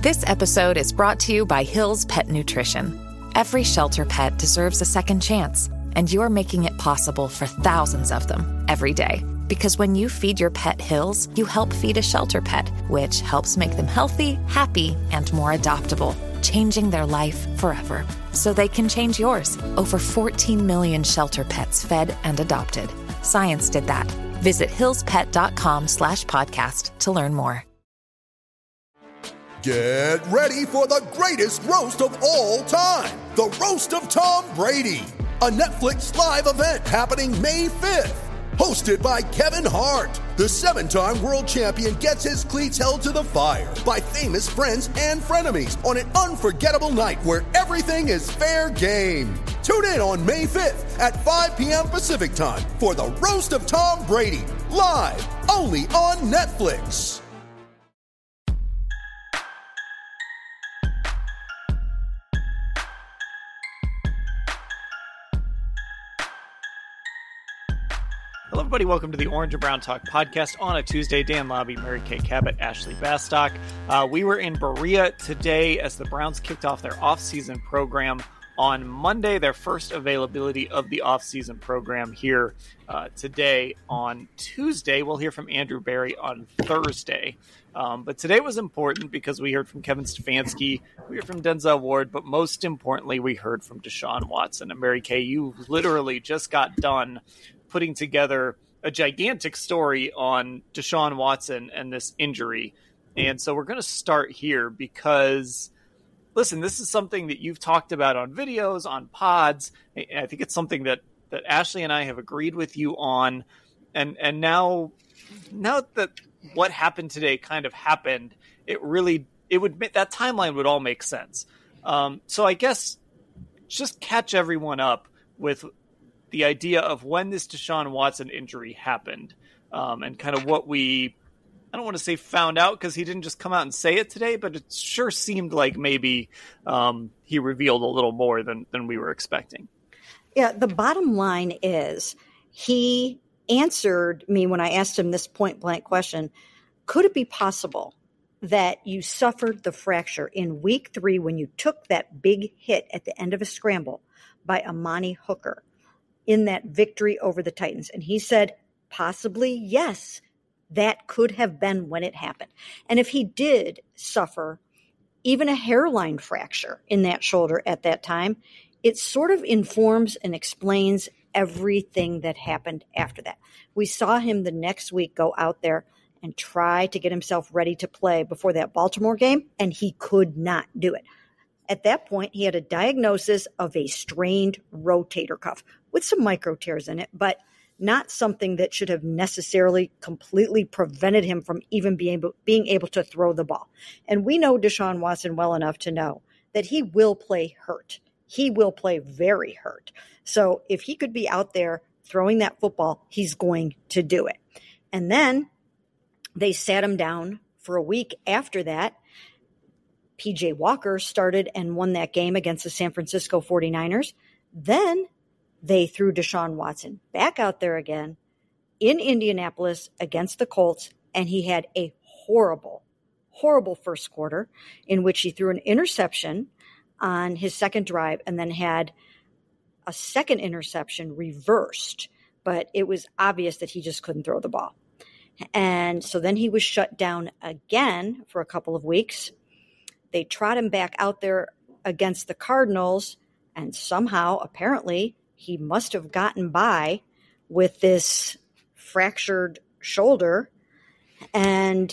This episode is brought to you by Hill's Pet Nutrition. Every shelter pet deserves a second chance, and you're making it possible for thousands of them every day. Because when you feed your pet Hill's, you help feed a shelter pet, which helps make them healthy, happy, and more adoptable, changing their life forever. So they can change yours. Over 14 million shelter pets fed and adopted. Science did that. Visit hillspet.com/podcast to learn more. Get ready for the greatest roast of all time, the Roast of Tom Brady, a Netflix live event happening May 5th. Hosted by Kevin Hart, the 7-time world champion gets his cleats held to the fire by famous friends and frenemies on an unforgettable night where everything is fair game. Tune in on May 5th at 5 p.m. Pacific time for the Roast of Tom Brady, live only on Netflix. Hello, everybody. Welcome to the Orange and Brown Talk podcast on a Tuesday. Dan Labbe, Mary Kay Cabot, Ashley Bastock. We were in Berea today as the Browns kicked off their offseason program on Monday, their first availability of the offseason program here today. On Tuesday, we'll hear from Andrew Berry on Thursday. But today was important because we heard from Kevin Stefanski, we heard from Denzel Ward, but most importantly, we heard from Deshaun Watson. And Mary Kay, you literally just got done putting together a gigantic story on Deshaun Watson and this injury. And so we're going to start here because, listen, this is something that you've talked about on videos, on pods. I think it's something that Ashley and I have agreed with you on. And now that what happened today kind of happened, that timeline would all make sense. So I guess just catch everyone up with the idea of when this Deshaun Watson injury happened, and kind of what I don't want to say found out because he didn't just come out and say it today, but it sure seemed like maybe he revealed a little more than we were expecting. Yeah, the bottom line is he answered me when I asked him this point blank question. Could it be possible that you suffered the fracture in week 3 when you took that big hit at the end of a scramble by Amani Hooker in that victory over the Titans? And he said, possibly, yes, that could have been when it happened. And if he did suffer even a hairline fracture in that shoulder at that time, it sort of informs and explains everything that happened after that. We saw him the next week go out there and try to get himself ready to play before that Baltimore game, and he could not do it. At that point, he had a diagnosis of a strained rotator cuff with some micro tears in it, but not something that should have necessarily completely prevented him from even being able to throw the ball. And we know Deshaun Watson well enough to know that he will play hurt. He will play very hurt. So if he could be out there throwing that football, he's going to do it. And then they sat him down for a week after that. P.J. Walker started and won that game against the San Francisco 49ers. Then they threw Deshaun Watson back out there again in Indianapolis against the Colts, and he had a horrible, horrible first quarter in which he threw an interception on his second drive and then had a second interception reversed, but it was obvious that he just couldn't throw the ball. And so then he was shut down again for a couple of weeks. They trot him back out there against the Cardinals, and somehow, apparently, he must have gotten by with this fractured shoulder. And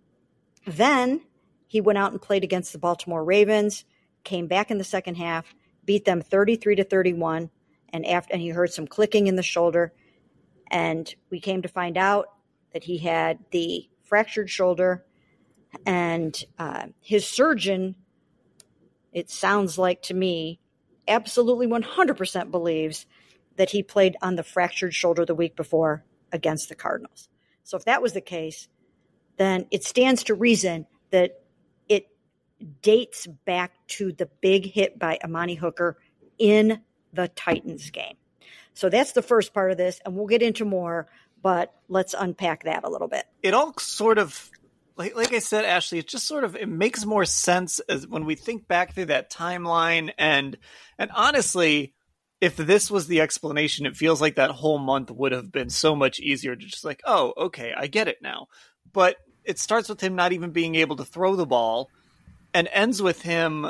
then he went out and played against the Baltimore Ravens, came back in the second half, beat them 33-31, and he heard some clicking in the shoulder. And we came to find out that he had the fractured shoulder, and his surgeon, it sounds like to me, absolutely 100% believes that he played on the fractured shoulder the week before against the Cardinals. So if that was the case, then it stands to reason that it dates back to the big hit by Amani Hooker in the Titans game. So that's the first part of this, and we'll get into more, but let's unpack that a little bit. It all sort of like I said, Ashley, it just it makes more sense as when we think back through that timeline. And honestly, if this was the explanation, it feels like that whole month would have been so much easier to just like, oh, okay, I get it now. But it starts with him not even being able to throw the ball and ends with him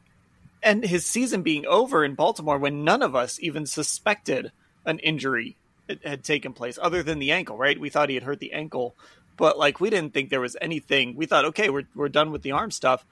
and his season being over in Baltimore when none of us even suspected an injury had taken place other than the ankle, right? We thought he had hurt the ankle, but like we didn't think there was anything. We thought, okay, we're done with the arm stuff.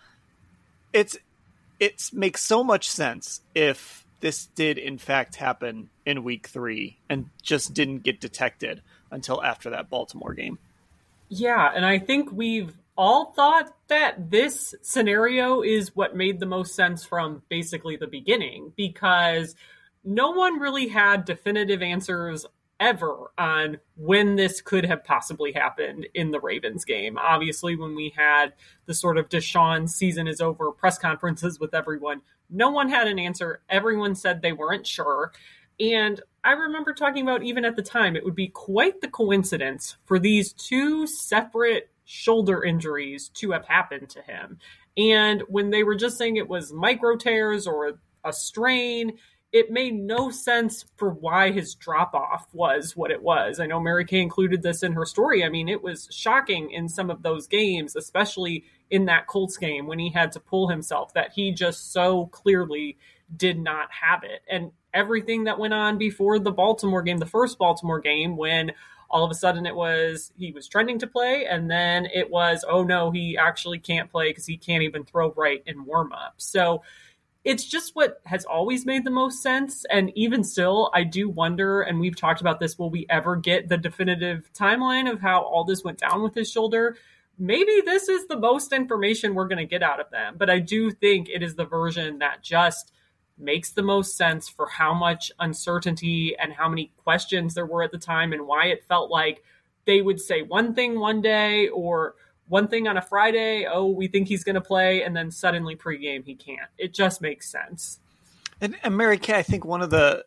It makes so much sense if this did in fact happen in week 3 and just didn't get detected until after that Baltimore game. Yeah, and I think we've all thought that this scenario is what made the most sense from basically the beginning, because no one really had definitive answers ever on when this could have possibly happened in the Ravens game. Obviously, when we had the sort of Deshaun season is over press conferences with everyone, no one had an answer. Everyone said they weren't sure. And I remember talking about, even at the time, it would be quite the coincidence for these 2 separate shoulder injuries to have happened to him. And when they were just saying it was micro tears or a strain, it made no sense for why his drop-off was what it was. I know Mary Kay included this in her story. I mean, it was shocking in some of those games, especially in that Colts game when he had to pull himself, that he just so clearly did not have it. And everything that went on before the Baltimore game, the first Baltimore game, when all of a sudden it was he was trending to play, and then it was, oh no, he actually can't play because he can't even throw right in warm-up. So it's just what has always made the most sense. And even still, I do wonder, and we've talked about this, will we ever get the definitive timeline of how all this went down with his shoulder? Maybe this is the most information we're going to get out of them. But I do think it is the version that just makes the most sense for how much uncertainty and how many questions there were at the time, and why it felt like they would say one thing one day or one thing on a Friday, oh, we think he's going to play, and then suddenly pregame he can't. It just makes sense. And Mary Kay, I think one of the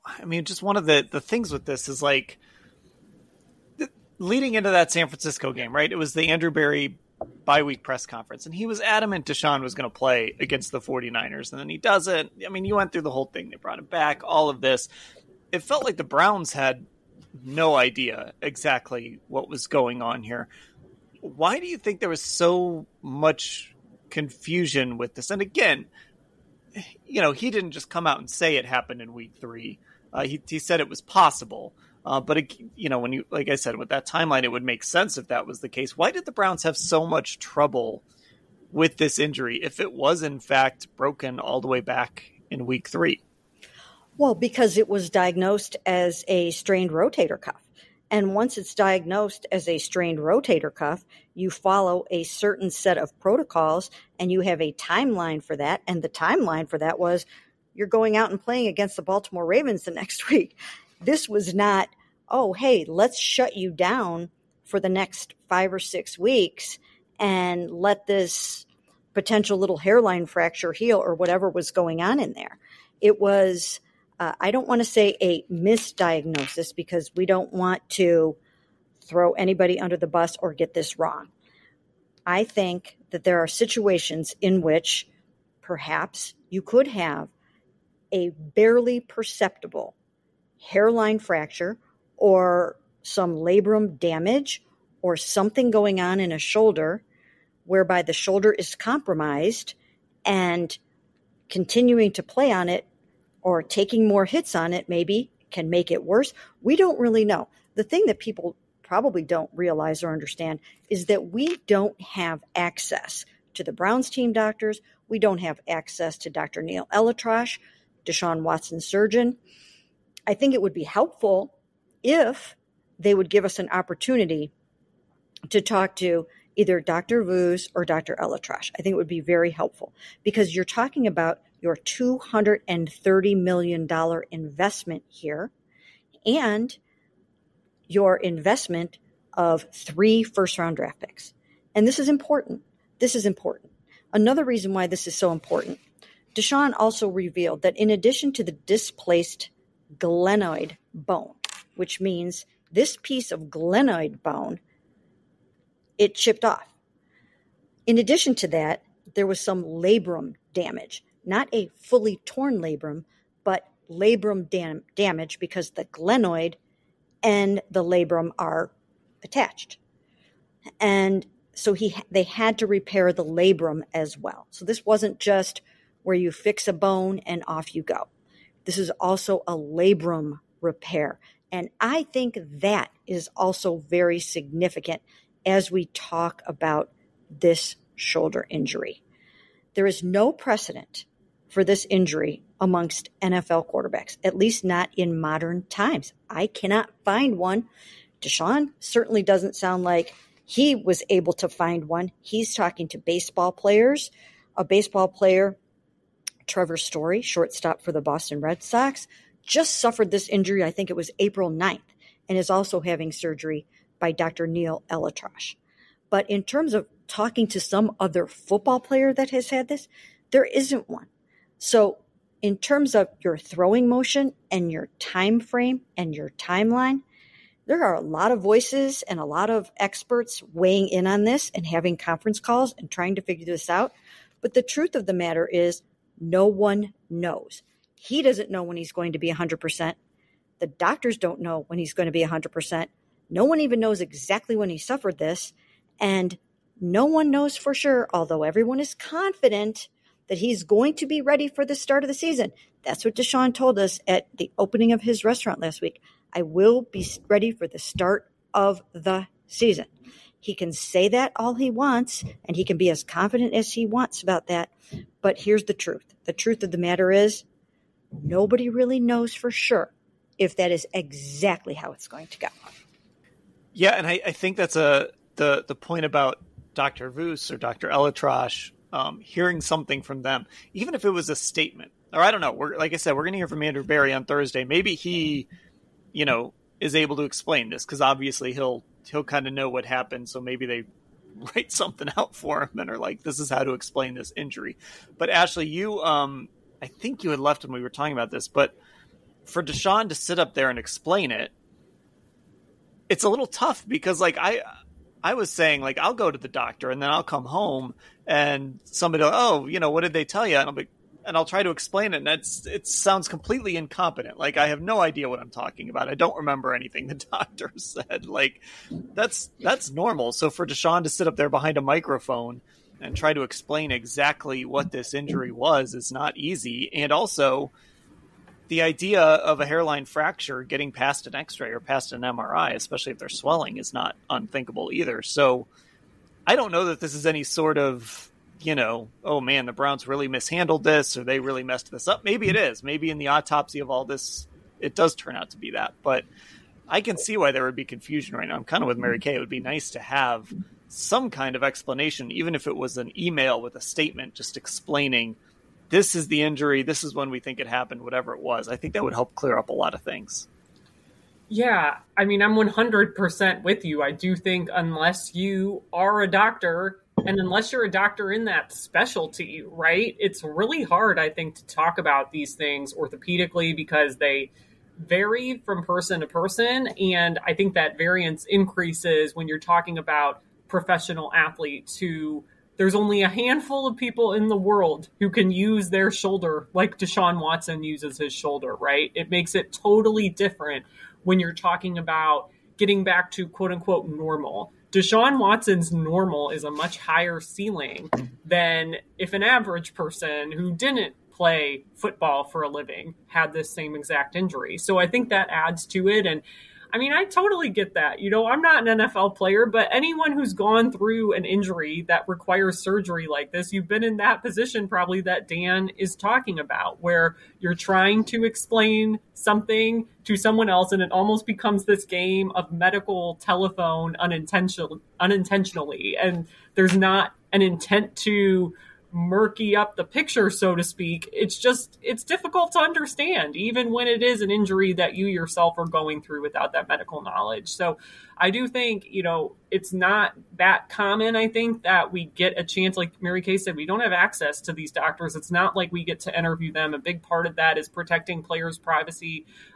things with this is like leading into that San Francisco game, right? It was the Andrew Berry bye-week press conference, and he was adamant Deshaun was going to play against the 49ers, and then he doesn't. I mean, you went through the whole thing. They brought him back, all of this. It felt like the Browns had no idea exactly what was going on here. Why do you think there was so much confusion with this? And again, you know, he didn't just come out and say it happened in week 3. He said it was possible. But, you know, when you, like I said, with that timeline, it would make sense if that was the case. Why did the Browns have so much trouble with this injury if it was, in fact, broken all the way back in week 3? Well, because it was diagnosed as a strained rotator cuff. And once it's diagnosed as a strained rotator cuff, you follow a certain set of protocols and you have a timeline for that. And the timeline for that was you're going out and playing against the Baltimore Ravens the next week. This was not, oh, hey, let's shut you down for the next 5 or 6 weeks and let this potential little hairline fracture heal or whatever was going on in there. It was, I don't want to say a misdiagnosis because we don't want to throw anybody under the bus or get this wrong. I think that there are situations in which perhaps you could have a barely perceptible hairline fracture or some labrum damage or something going on in a shoulder whereby the shoulder is compromised, and continuing to play on it or taking more hits on it maybe can make it worse. We don't really know. The thing that people probably don't realize or understand is that we don't have access to the Browns team doctors. We don't have access to Dr. Neil ElAttrache, Deshaun Watson's surgeon. I think it would be helpful if they would give us an opportunity to talk to either Dr. Vuz or Dr. ElAttrache. I think it would be very helpful because you're talking about your $230 million investment here and your investment of 3 first-round draft picks. And this is important. This is important. Another reason why this is so important, Deshaun also revealed that in addition to the displaced glenoid bone, which means this piece of glenoid bone, it chipped off. In addition to that, there was some labrum damage, not a fully torn labrum, but labrum damage because the glenoid and the labrum are attached. And so they had to repair the labrum as well. So this wasn't just where you fix a bone and off you go. This is also a labrum repair. And I think that is also very significant as we talk about this shoulder injury. There is no precedent for this injury amongst NFL quarterbacks, at least not in modern times. I cannot find one. Deshaun certainly doesn't sound like he was able to find one. He's talking to baseball players. A baseball player, Trevor Story, shortstop for the Boston Red Sox, just suffered this injury, I think it was April 9th, and is also having surgery by Dr. Neil ElAttrache. But in terms of talking to some other football player that has had this, there isn't one. So in terms of your throwing motion and your time frame and your timeline, there are a lot of voices and a lot of experts weighing in on this and having conference calls and trying to figure this out. But the truth of the matter is no one knows. He doesn't know when he's going to be 100%. The doctors don't know when he's going to be 100%. No one even knows exactly when he suffered this. And no one knows for sure, although everyone is confident that he's going to be ready for the start of the season. That's what Deshaun told us at the opening of his restaurant last week. I will be ready for the start of the season. He can say that all he wants, and he can be as confident as he wants about that. But here's the truth. The truth of the matter is nobody really knows for sure if that is exactly how it's going to go. Yeah, and I think that's the point about Dr. Vuce or Dr. ElAttrache, hearing something from them, even if it was a statement. Or I don't know. Like I said, we're going to hear from Andrew Berry on Thursday. Maybe he, is able to explain this because obviously he'll kind of know what happened. So maybe they write something out for him and are like, this is how to explain this injury. But Ashley, you, I think you had left when we were talking about this, but for Deshaun to sit up there and explain it, it's a little tough because like I was saying, like, I'll go to the doctor and then I'll come home and somebody will, what did they tell you? And I'll try to explain it. And it sounds completely incompetent. Like, I have no idea what I'm talking about. I don't remember anything the doctor said. Like, that's normal. So for Deshaun to sit up there behind a microphone and try to explain exactly what this injury was is not easy. And also the idea of a hairline fracture getting past an x-ray or past an MRI, especially if they're swelling, is not unthinkable either. So I don't know that this is any sort of, oh man, the Browns really mishandled this or they really messed this up. Maybe it is. Maybe in the autopsy of all this, it does turn out to be that. But I can see why there would be confusion right now. I'm kind of with Mary Kay. It would be nice to have some kind of explanation, even if it was an email with a statement just explaining this is the injury, this is when we think it happened, whatever it was. I think that would help clear up a lot of things. Yeah, I mean, I'm 100% with you. I do think unless you are a doctor, and unless you're a doctor in that specialty, right, it's really hard, I think, to talk about these things orthopedically because they vary from person to person. And I think that variance increases when you're talking about professional athletes who there's only a handful of people in the world who can use their shoulder like Deshaun Watson uses his shoulder, right? It makes it totally different when you're talking about getting back to quote unquote normal. Deshaun Watson's normal is a much higher ceiling than if an average person who didn't play football for a living had this same exact injury. So I think that adds to it. And I mean, I totally get that. I'm not an NFL player, but anyone who's gone through an injury that requires surgery like this, you've been in that position probably that Dan is talking about, where you're trying to explain something to someone else and it almost becomes this game of medical telephone unintentionally. And there's not an intent to murky up the picture, so to speak. It's difficult to understand, even when it is an injury that you yourself are going through without that medical knowledge. So I do think, it's not that common, I think, that we get a chance, like Mary Kay said, we don't have access to these doctors. It's not like we get to interview them. A big part of that is protecting players' privacy.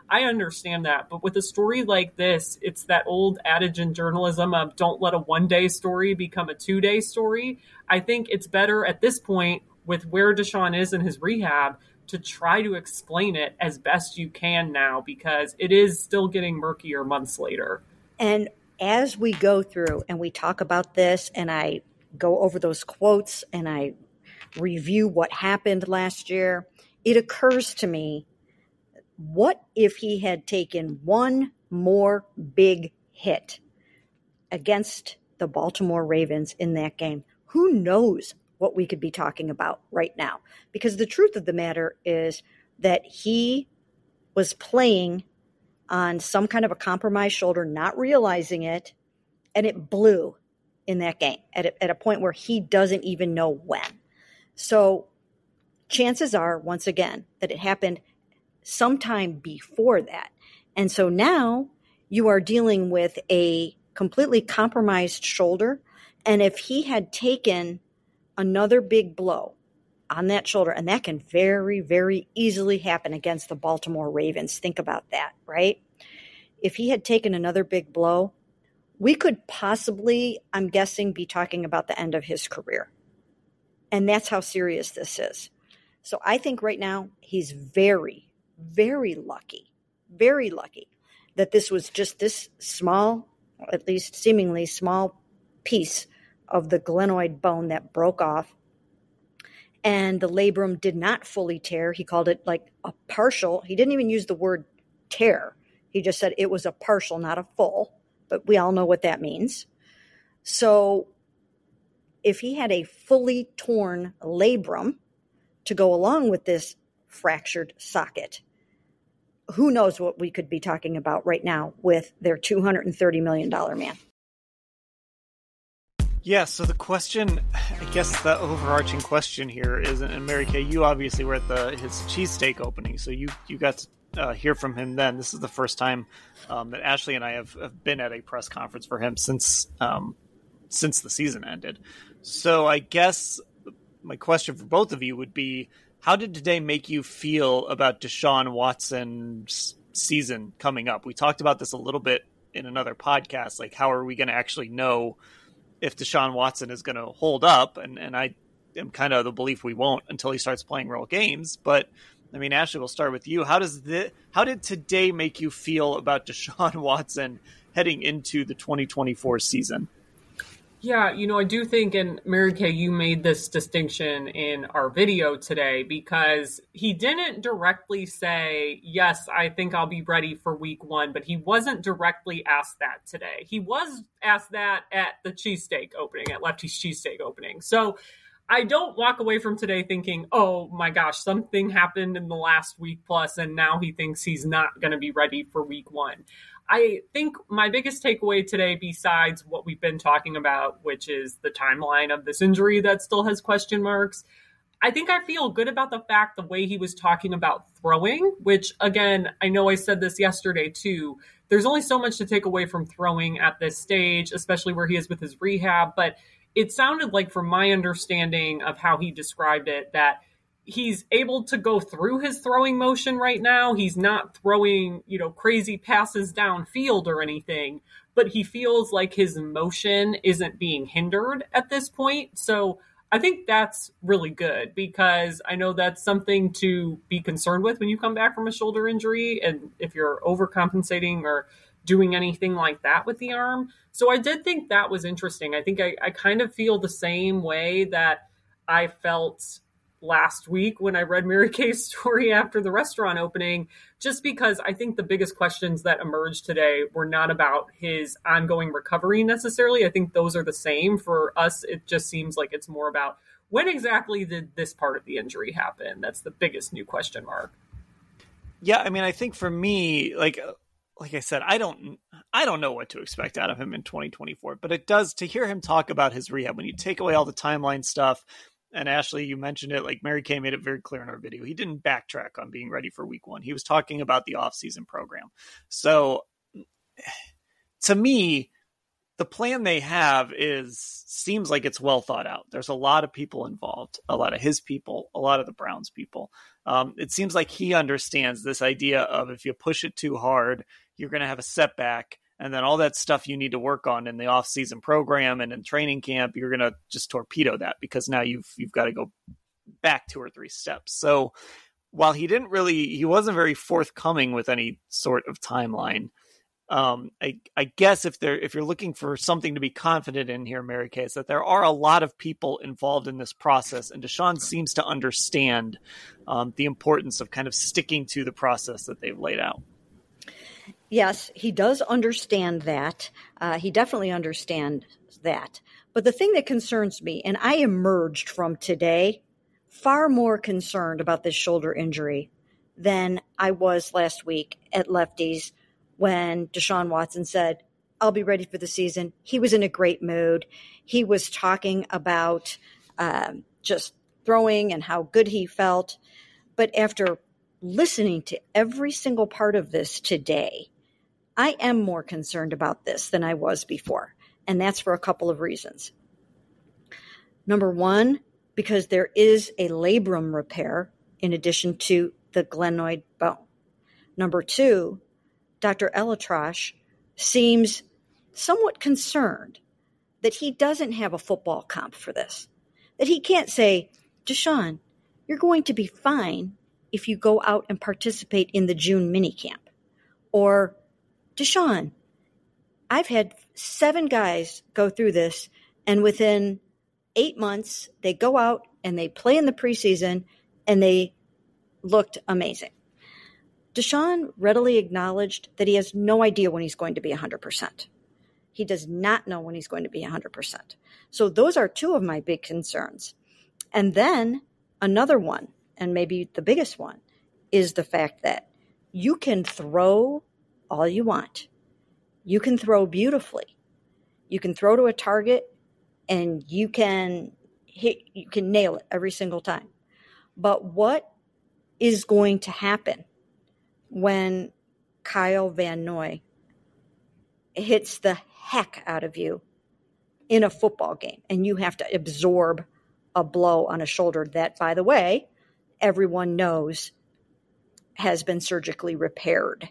I understand that. But with a story like this, it's that old adage in journalism of don't let a one-day story become a two-day story. I think it's better at this point with where Deshaun is in his rehab to try to explain it as best you can now, because it is still getting murkier months later. And as we go through and we talk about this and I go over those quotes and I review what happened last year, it occurs to me, what if he had taken one more big hit against the Baltimore Ravens in that game? Who knows what we could be talking about right now? Because the truth of the matter is that he was playing on some kind of a compromised shoulder, not realizing it, and it blew in that game at a point where he doesn't even know when. So chances are, once again, that it happened sometime before that. And so now you are dealing with a completely compromised shoulder. And if he had taken another big blow on that shoulder, and that can very, very easily happen against the Baltimore Ravens. Think about that, right? If he had taken another big blow, we could possibly, I'm guessing, be talking about the end of his career. And that's how serious this is. So I think right now he's very, very lucky that this was just this small, at least seemingly small piece of the glenoid bone that broke off. And the labrum did not fully tear. He called it like a partial. He didn't even use the word tear. He just said it was a partial, not a full. But we all know what that means. So if he had a fully torn labrum to go along with this fractured socket, who knows what we could be talking about right now with their $230 million man. Yeah, so the question, I guess the overarching question here is, and Mary Kay, you obviously were at his cheesesteak opening, so you got to hear from him then. This is the first time that Ashley and I have been at a press conference for him since the season ended. So I guess my question for both of you would be, how did today make you feel about Deshaun Watson's season coming up? We talked about this a little bit in another podcast, like how are we going to actually know if Deshaun Watson is going to hold up, and I am kind of the belief we won't until he starts playing real games. But I mean, Ashley, we'll start with you. How did today make you feel about Deshaun Watson heading into the 2024 season? Yeah, I do think, and Mary Kay, you made this distinction in our video today, because he didn't directly say, yes, I think I'll be ready for week one, but he wasn't directly asked that today. He was asked that at the cheesesteak opening, at Lefty's cheesesteak opening. So I don't walk away from today thinking, oh my gosh, something happened in the last week plus, and now he thinks he's not going to be ready for week one. I think my biggest takeaway today, besides what we've been talking about, which is the timeline of this injury that still has question marks, I think I feel good about the fact the way he was talking about throwing, which, again, I know I said this yesterday too. There's only so much to take away from throwing at this stage, especially where he is with his rehab. But it sounded like, from my understanding of how he described it, that he's able to go through his throwing motion right now. He's not throwing, crazy passes downfield or anything, but he feels like his motion isn't being hindered at this point. So I think that's really good, because I know that's something to be concerned with when you come back from a shoulder injury, and if you're overcompensating or doing anything like that with the arm. So I did think that was interesting. I think I kind of feel the same way that I felt last week when I read Mary Kay's story after the restaurant opening, just because I think the biggest questions that emerged today were not about his ongoing recovery necessarily. I think those are the same for us. It just seems like it's more about, when exactly did this part of the injury happen? That's the biggest new question mark. Yeah, I mean, I think for me, like I said, I don't know what to expect out of him in 2024, but it does, to hear him talk about his rehab, when you take away all the timeline stuff. And Ashley, you mentioned it, like Mary Kay made it very clear in our video. He didn't backtrack on being ready for week one. He was talking about the offseason program. So to me, the plan they have seems like it's well thought out. There's a lot of people involved, a lot of his people, a lot of the Browns people. It seems like he understands this idea of if you push it too hard, you're going to have a setback. And then all that stuff you need to work on in the off-season program and in training camp, you're going to just torpedo that because now you've got to go back 2 or 3 steps. So while he wasn't very forthcoming with any sort of timeline. I guess if you're looking for something to be confident in here, Mary Kay, is that there are a lot of people involved in this process, and Deshaun seems to understand the importance of kind of sticking to the process that they've laid out. Yes, he does understand that. He definitely understands that. But the thing that concerns me, and I emerged from today far more concerned about this shoulder injury than I was last week at Lefties when Deshaun Watson said, I'll be ready for the season. He was in a great mood. He was talking about just throwing and how good he felt. But after listening to every single part of this today, I am more concerned about this than I was before. And that's for a couple of reasons. Number one, because there is a labrum repair in addition to the glenoid bone. Number two, Dr. ElAttrache seems somewhat concerned that he doesn't have a football comp for this. That he can't say, Deshaun, you're going to be fine if you go out and participate in the June minicamp. Or, Deshaun, I've had 7 guys go through this, and within 8 months, they go out and they play in the preseason, and they looked amazing. Deshaun readily acknowledged that he has no idea when he's going to be 100%. He does not know when he's going to be 100%. So those are 2 of my big concerns. And then another one, and maybe the biggest one, is the fact that you can throw all you want. You can throw beautifully. You can throw to a target and you can nail it every single time. But what is going to happen when Kyle Van Noy hits the heck out of you in a football game and you have to absorb a blow on a shoulder that, by the way, everyone knows has been surgically repaired?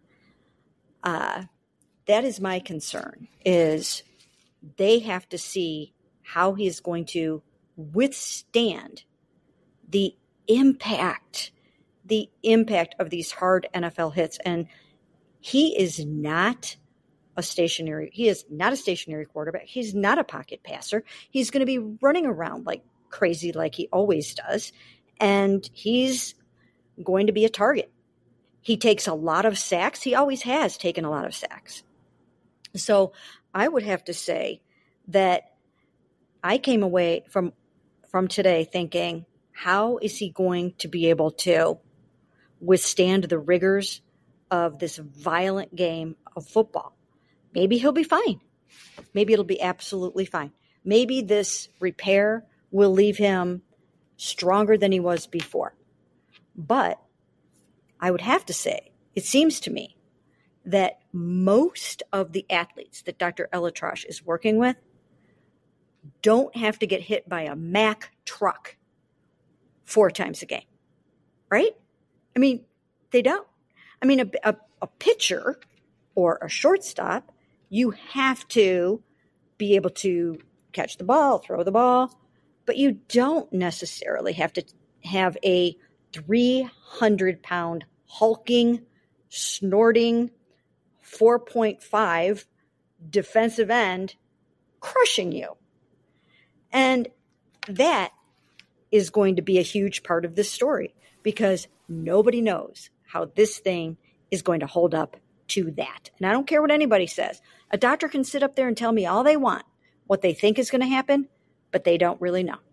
That is my concern, is they have to see how he is going to withstand the impact of these hard NFL hits. And he is not a stationary quarterback. He's not a pocket passer. He's going to be running around like crazy like he always does. And he's going to be a target. He takes a lot of sacks. He always has taken a lot of sacks. So I would have to say that I came away from today thinking, how is he going to be able to withstand the rigors of this violent game of football? Maybe he'll be fine. Maybe it'll be absolutely fine. Maybe this repair will leave him stronger than he was before. But I would have to say, it seems to me that most of the athletes that Dr. ElAttrache is working with don't have to get hit by a Mack truck 4 times a game, right? I mean, they don't. I mean, a pitcher or a shortstop, you have to be able to catch the ball, throw the ball, but you don't necessarily have to have a 300-pound hulking, snorting 4.5 defensive end crushing you. And that is going to be a huge part of this story because nobody knows how this thing is going to hold up to that. And I don't care what anybody says. A doctor can sit up there and tell me all they want, what they think is going to happen, but they don't really know.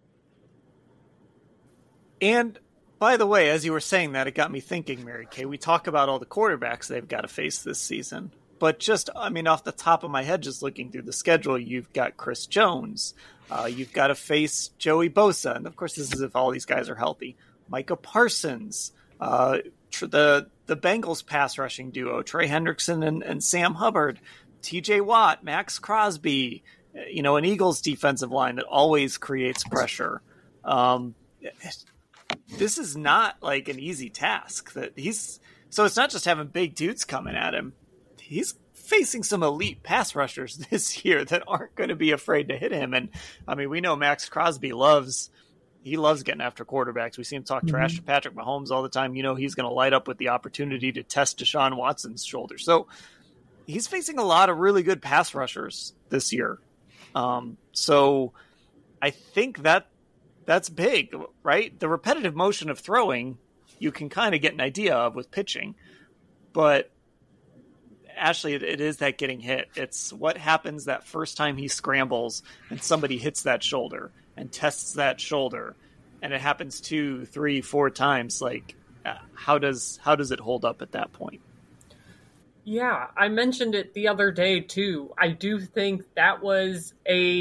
And by the way, as you were saying that, it got me thinking, Mary Kay, we talk about all the quarterbacks they've got to face this season. But just, I mean, off the top of my head, just looking through the schedule, you've got Chris Jones. You've got to face Joey Bosa. And of course, this is if all these guys are healthy. Micah Parsons, the Bengals pass rushing duo, Trey Hendrickson and Sam Hubbard. TJ Watt, Max Crosby, an Eagles defensive line that always creates pressure. This is not like an easy task. So it's not just having big dudes coming at him. He's facing some elite pass rushers this year that aren't going to be afraid to hit him. And I mean, we know Max Crosby loves getting after quarterbacks. We see him talk trash to Patrick Mahomes all the time. He's going to light up with the opportunity to test Deshaun Watson's shoulder. So he's facing a lot of really good pass rushers this year. So I think that's big, right? The repetitive motion of throwing, you can kind of get an idea of with pitching, but Ashley, it is that getting hit. It's what happens that first time he scrambles and somebody hits that shoulder and tests that shoulder, and it happens 2, 3, 4 times. Like, how does it hold up at that point? Yeah, I mentioned it the other day too. I do think that was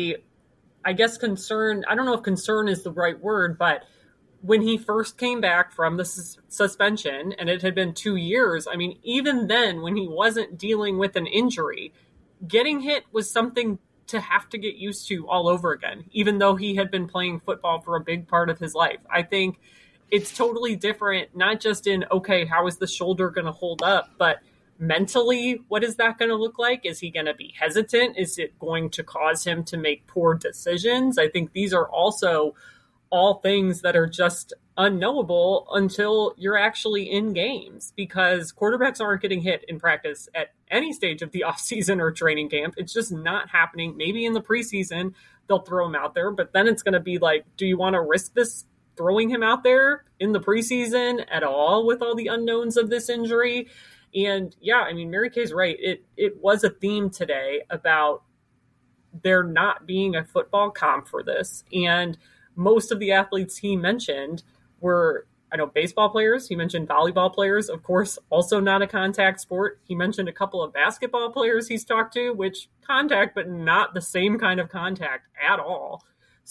concern. I don't know if concern is the right word, but when he first came back from the suspension, and it had been 2 years, I mean, even then, when he wasn't dealing with an injury, getting hit was something to have to get used to all over again, even though he had been playing football for a big part of his life. I think it's totally different, not just in, okay, how is the shoulder going to hold up, but mentally, what is that going to look like? Is he going to be hesitant? Is it going to cause him to make poor decisions? I think these are also all things that are just unknowable until you're actually in games, because quarterbacks aren't getting hit in practice at any stage of the offseason or training camp. It's just not happening. Maybe in the preseason, they'll throw him out there, but then it's going to be like, do you want to risk this throwing him out there in the preseason at all with all the unknowns of this injury? And yeah, I mean, Mary Kay's right. It was a theme today about there not being a football comp for this. And most of the athletes he mentioned were, I know, baseball players. He mentioned volleyball players, of course, also not a contact sport. He mentioned a couple of basketball players he's talked to, which contact, but not the same kind of contact at all.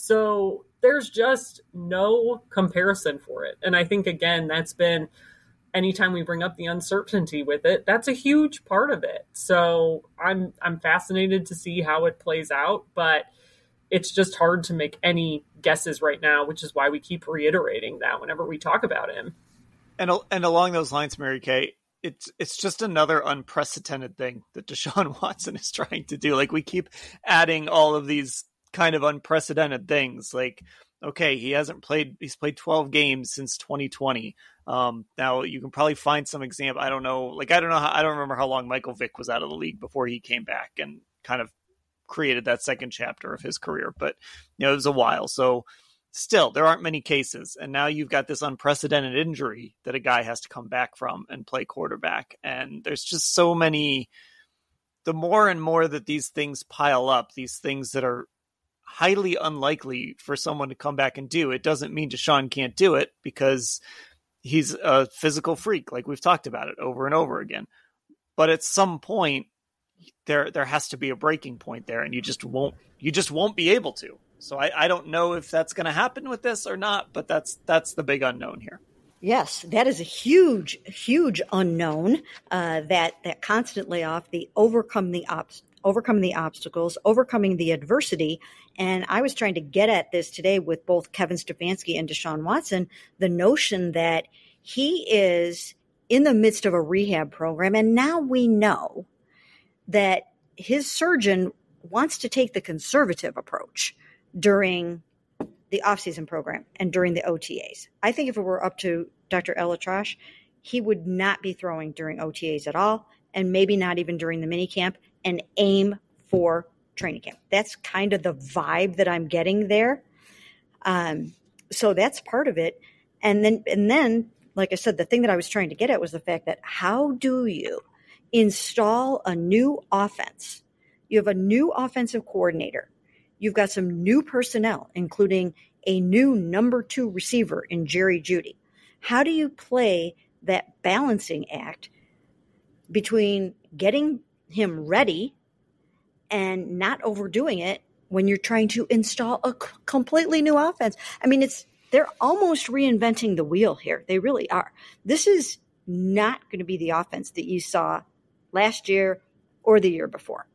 So there's just no comparison for it. And I think, again, that's been, anytime we bring up the uncertainty with it, that's a huge part of it. So I'm fascinated to see how it plays out, but it's just hard to make any guesses right now, which is why we keep reiterating that whenever we talk about him. And along those lines, Mary Kay, it's just another unprecedented thing that Deshaun Watson is trying to do. Like, we keep adding all of these kind of unprecedented things. Like, okay, he's played 12 games since 2020. Now you can probably find some example. I don't remember how long Michael Vick was out of the league before he came back and kind of created that second chapter of his career, but it was a while. So still, there aren't many cases. And now you've got this unprecedented injury that a guy has to come back from and play quarterback. And there's just so many, the more and more that these things pile up, these things that are highly unlikely for someone to come back and do, it doesn't mean Deshaun can't do it, because he's a physical freak. Like, we've talked about it over and over again. But at some point, there has to be a breaking point there, and you just won't be able to. So I don't know if that's going to happen with this or not, but that's the big unknown here. Yes, that is a huge, huge unknown, that constantly off the overcoming the obstacles, overcoming the adversity. And I was trying to get at this today with both Kevin Stefanski and Deshaun Watson, the notion that he is in the midst of a rehab program. And now we know that his surgeon wants to take the conservative approach during the offseason program and during the OTAs. I think if it were up to Dr. ElAttrache, he would not be throwing during OTAs at all, and maybe not even during the minicamp, and aim for training camp. That's kind of the vibe that I'm getting there. So that's part of it. And then, like I said, the thing that I was trying to get at was the fact that how do you install a new offense? You have a new offensive coordinator. You've got some new personnel, including a new number 2 receiver in Jerry Jeudy. How do you play that balancing act between getting him ready and not overdoing it when you're trying to install a completely new offense? I mean, they're almost reinventing the wheel here. They really are. This is not going to be the offense that you saw last year or the year before.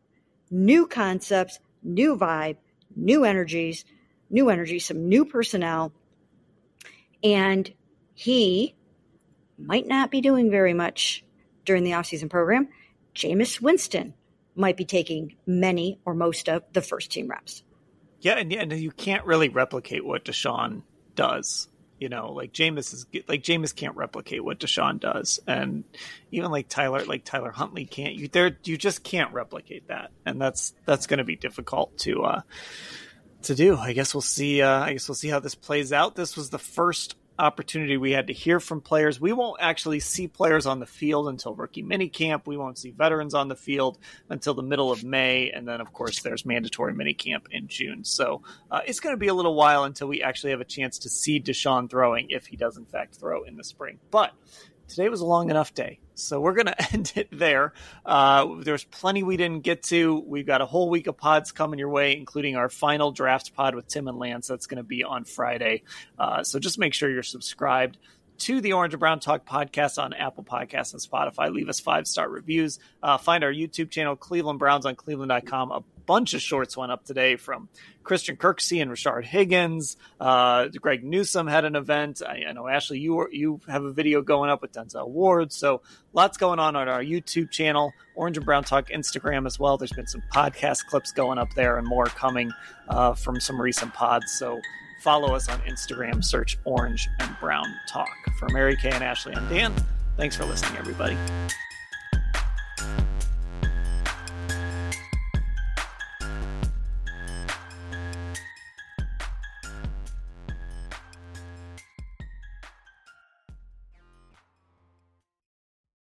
new concepts, new vibe, new energy, some new personnel. And he might not be doing very much during the offseason program. Jameis Winston might be taking many or most of the first team reps. Yeah, and you can't really replicate what Deshaun does. You know, like Jameis can't replicate what Deshaun does, and even like Tyler Huntley can't. You just can't replicate that, and that's going to be difficult to do. I guess we'll see. How this plays out. This was the first opportunity we had to hear from players. We won't actually see players on the field until rookie minicamp. We won't see veterans on the field until the middle of May. And then, of course, there's mandatory minicamp in June. So it's going to be a little while until we actually have a chance to see Deshaun throwing, if he does, in fact, throw in the spring. But today was a long enough day, so we're going to end it there. There's plenty we didn't get to. We've got a whole week of pods coming your way, including our final draft pod with Tim and Lance. That's going to be on Friday. So just make sure you're subscribed to the Orange and Brown Talk podcast on Apple Podcasts and Spotify. Leave us 5-star reviews. Find our YouTube channel, Cleveland Browns, on cleveland.com. A bunch of shorts went up today from Christian Kirksey and Rashard Higgins. Greg Newsome had an event. I know, Ashley, you have a video going up with Denzel Ward. So lots going on our YouTube channel, Orange and Brown Talk Instagram as well. There's been some podcast clips going up there and more coming from some recent pods. So follow us on Instagram, search Orange and Brown Talk. For Mary Kay and Ashley, I'm Dan. Thanks for listening, everybody.